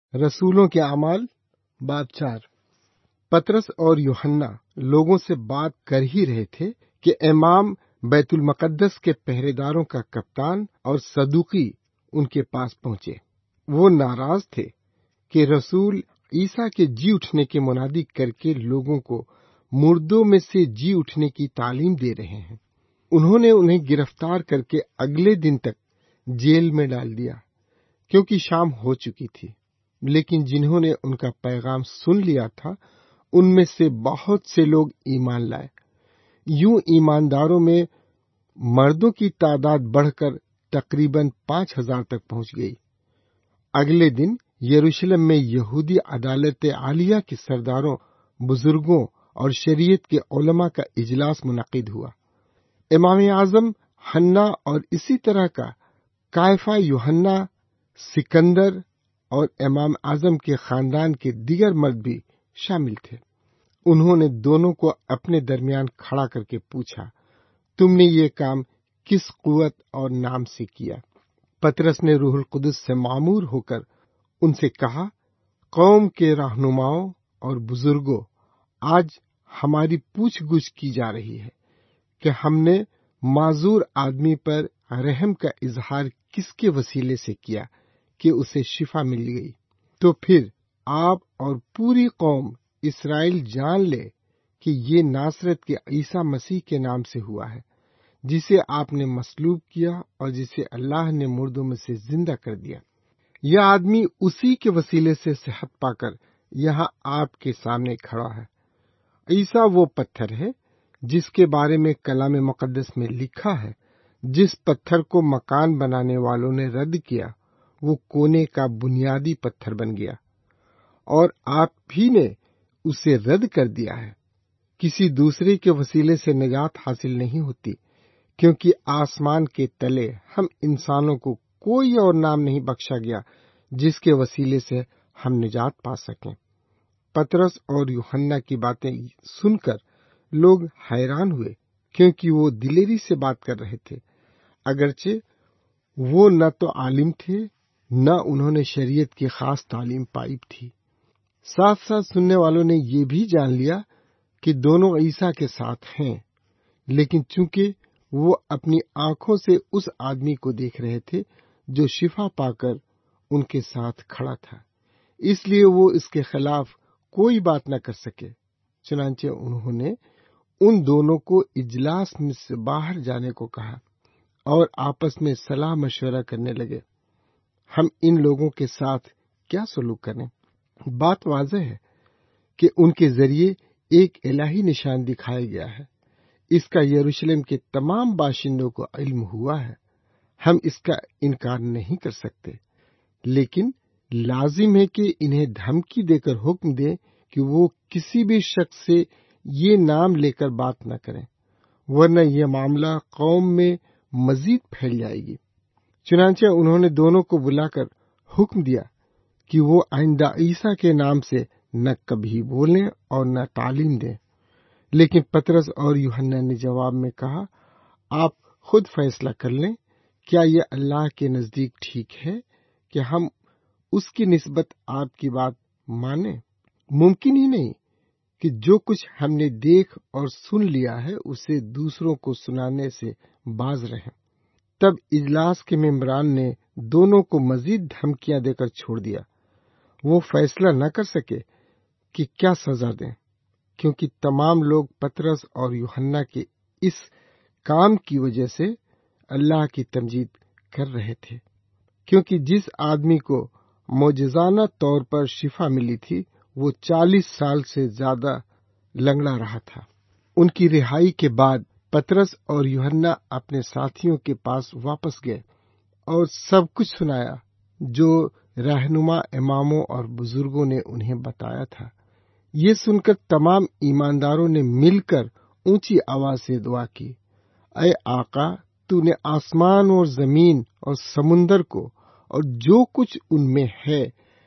رسولوں کے اعمال باب 4۔ پطرس اور یوحنا لوگوں سے بات کر ہی رہے تھے کہ امام بیت المقدس کے پہرے داروں کا کپتان اور صدوقی ان کے پاس پہنچے۔ وہ ناراض تھے کہ رسول عیسیٰ کے جی اٹھنے کی منادی کر کے لوگوں کو مردوں میں سے جی اٹھنے کی تعلیم دے رہے ہیں۔ انہوں نے انہیں گرفتار کر کے اگلے دن تک جیل میں ڈال دیا، کیونکہ شام ہو چکی تھی۔ لیکن جنہوں نے ان کا پیغام سن لیا تھا ان میں سے بہت سے لوگ ایمان لائے۔ یوں ایمانداروں میں مردوں کی تعداد بڑھ کر تقریباً 5000 تک پہنچ گئی۔ اگلے دن یروشلم میں یہودی عدالت عالیہ کے سرداروں، بزرگوں اور شریعت کے علماء کا اجلاس منعقد ہوا۔ امام اعظم حنا اور اسی طرح کا قیافہ، یوحنا، سکندر اور امام اعظم کے خاندان کے دیگر مرد بھی شامل تھے۔ انہوں نے دونوں کو اپنے درمیان کھڑا کر کے پوچھا، تم نے یہ کام کس قوت اور نام سے کیا؟ پطرس نے روح القدس سے معمور ہو کر ان سے کہا، قوم کے رہنماؤں اور بزرگوں، آج ہماری پوچھ گچھ کی جا رہی ہے کہ ہم نے معذور آدمی پر رحم کا اظہار کس کے وسیلے سے کیا کہ اسے شفا مل گئی۔ تو پھر آپ اور پوری قوم اسرائیل جان لے کہ یہ ناصرت کے عیسیٰ مسیح کے نام سے ہوا ہے، جسے آپ نے مصلوب کیا اور جسے اللہ نے مردوں میں سے زندہ کر دیا۔ یہ آدمی اسی کے وسیلے سے صحت پا کر یہاں آپ کے سامنے کھڑا ہے۔ عیسیٰ وہ پتھر ہے جس کے بارے میں کلام مقدس میں لکھا ہے، جس پتھر کو مکان بنانے والوں نے رد کیا، وہ کونے کا بنیادی پتھر بن گیا، اور آپ بھی نے اسے رد کر دیا ہے۔ کسی دوسرے کے وسیلے سے نجات حاصل نہیں ہوتی، کیونکہ آسمان کے تلے ہم انسانوں کو کوئی اور نام نہیں بخشا گیا جس کے وسیلے سے ہم نجات پا سکیں۔ پطرس اور یوحنا کی باتیں سن کر لوگ حیران ہوئے، کیونکہ وہ دلیری سے بات کر رہے تھے، اگرچہ وہ نہ تو عالم تھے نہ انہوں نے شریعت کی خاص تعلیم پائی تھی۔ ساتھ ساتھ سننے والوں نے یہ بھی جان لیا کہ دونوں عیسیٰ کے ساتھ ہیں، لیکن چونکہ وہ اپنی آنکھوں سے اس آدمی کو دیکھ رہے تھے جو شفا پا کر ان کے ساتھ کھڑا تھا، اس لیے وہ اس کے خلاف کوئی بات نہ کر سکے۔ چنانچہ انہوں نے ان دونوں کو اجلاس میں سے باہر جانے کو کہا اور آپس میں صلاح مشورہ کرنے لگے، ہم ان لوگوں کے ساتھ کیا سلوک کریں؟ بات واضح ہے کہ ان کے ذریعے ایک الہی نشان دکھایا گیا ہے۔ اس کا یروشلم کے تمام باشندوں کو علم ہوا ہے، ہم اس کا انکار نہیں کر سکتے، لیکن لازم ہے کہ انہیں دھمکی دے کر حکم دیں کہ وہ کسی بھی شخص سے یہ نام لے کر بات نہ کریں، ورنہ یہ معاملہ قوم میں مزید پھیل جائے گی۔ چنانچہ انہوں نے دونوں کو بلا کر حکم دیا کہ وہ آئندہ عیسیٰ کے نام سے نہ کبھی بولیں اور نہ تعلیم دیں۔ لیکن پطرس اور یوحنا نے جواب میں کہا، آپ خود فیصلہ کر لیں، کیا یہ اللہ کے نزدیک ٹھیک ہے کہ ہم اس کی نسبت آپ کی بات مانیں؟ ممکن ہی نہیں کہ جو کچھ ہم نے دیکھ اور سن لیا ہے اسے دوسروں کو سنانے سے باز رہیں۔ تب اجلاس کے ممبران نے دونوں کو مزید دھمکیاں دے کر چھوڑ دیا۔ وہ فیصلہ نہ کر سکے کہ کیا سزا دیں، کیونکہ تمام لوگ پطرس اور یوحنا کے اس کام کی وجہ سے اللہ کی تمجید کر رہے تھے، کیونکہ جس آدمی کو معجزانہ طور پر شفا ملی تھی وہ 40 سال سے زیادہ لنگڑا رہا تھا۔ ان کی رہائی کے بعد پطرس اور یوحنا اپنے ساتھیوں کے پاس واپس گئے اور سب کچھ سنایا جو رہنما اماموں اور بزرگوں نے انہیں بتایا تھا۔ یہ سن کر تمام ایمانداروں نے مل کر اونچی آواز سے دعا کی، اے آقا، تو نے آسمان اور زمین اور سمندر کو اور جو کچھ ان میں ہے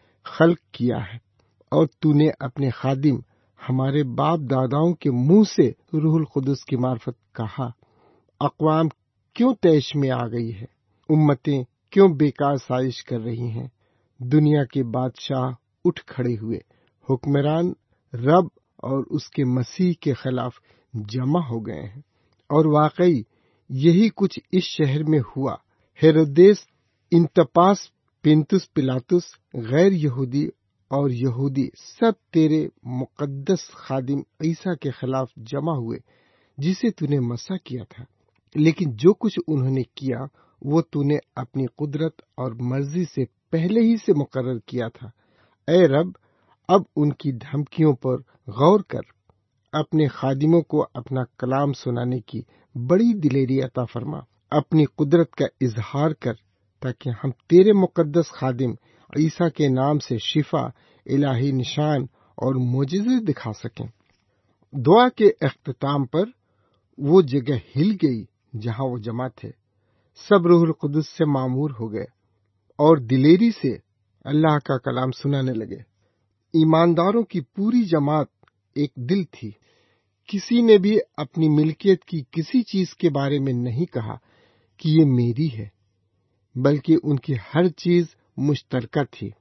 خلق کیا ہے، اور تو نے اپنے خادم ہمارے باپ داداؤں کے منہ سے روح القدس کی معرفت کہا۔ اقوام کیوں طیش میں آ گئی ہے، امتیں کیوں بیکار سازش کر رہی ہیں، دنیا کے بادشاہ اٹھ کھڑے ہوئے، حکمران رب اور اس کے مسیح کے خلاف جمع ہو گئے ہیں، اور واقعی یہی کچھ اس شہر میں ہوا۔ ہیرودیس انتپاس، پنتس پلاطس، غیر یہودی اور یہودی سب تیرے مقدس خادم عیسیٰ کے خلاف جمع ہوئے جسے تو نے مسح کیا تھا، لیکن جو کچھ انہوں نے کیا وہ تو نے اپنی قدرت اور مرضی سے پہلے ہی سے مقرر کیا تھا۔ اے رب، اب ان کی دھمکیوں پر غور کر، اپنے خادموں کو اپنا کلام سنانے کی بڑی دلیری عطا فرما، اپنی قدرت کا اظہار کر تاکہ ہم تیرے مقدس خادم عیسیٰ کے نام سے شفا، الہی نشان اور معجزے دکھا سکیں۔ دعا کے اختتام پر وہ جگہ ہل گئی جہاں وہ جمع تھے، سب روح القدس سے معمور ہو گئے اور دلیری سے اللہ کا کلام سنانے لگے۔ ایمانداروں کی پوری جماعت ایک دل تھی، کسی نے بھی اپنی ملکیت کی کسی چیز کے بارے میں نہیں کہا کہ یہ میری ہے، بلکہ ان کی ہر چیز مشترکہ تھی،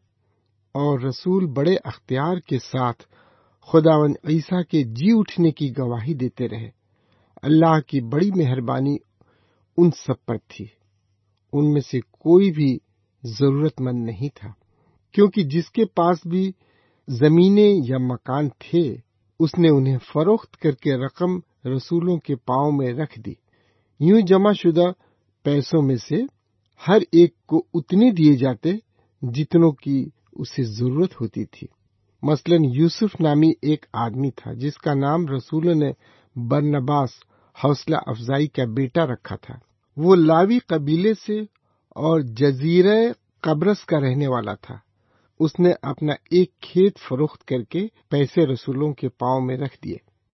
اور رسول بڑے اختیار کے ساتھ خداوند عیسیٰ کے جی اٹھنے کی گواہی دیتے رہے۔ اللہ کی بڑی مہربانی ان سب پر تھی، ان میں سے کوئی بھی ضرورت مند نہیں تھا، کیونکہ جس کے پاس بھی زمینیں یا مکان تھے اس نے انہیں فروخت کر کے رقم رسولوں کے پاؤں میں رکھ دی۔ یوں جمع شدہ پیسوں میں سے ہر ایک کو اتنے دیے جاتے جتنوں کی اسے ضرورت ہوتی تھی۔ مثلاً یوسف نامی ایک آدمی تھا جس کا نام رسولوں نے برنباس، حوصلہ افزائی کا بیٹا رکھا تھا۔ وہ لاوی قبیلے سے اور جزیرہ قبرص کا رہنے والا تھا۔ اس نے اپنا ایک کھیت فروخت کر کے پیسے رسولوں کے پاؤں میں رکھ دیے۔